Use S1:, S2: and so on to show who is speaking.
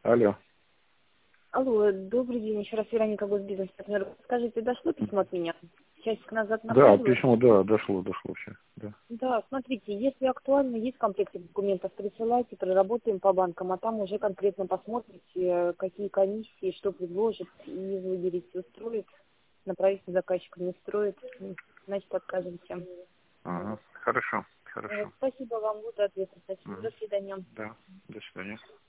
S1: Алло.
S2: Алло, добрый день, еще раз Вероника, госбизнес-партнер. Скажите, дошло письмо от меня? Часик назад
S1: Да,
S2: направила?
S1: письмо, да, дошло все. Да.
S2: Да, смотрите, если актуально, есть комплект документов, присылайте, проработаем по банкам, а там уже конкретно посмотрите, какие комиссии, что предложат, и выберите, устроит, направите заказчика, не устроит, значит, откажемся.
S1: Ага. Хорошо.
S2: Вот, спасибо вам, буду ответить. Спасибо,
S1: Мгм.
S2: до свидания.
S1: Да, до свидания.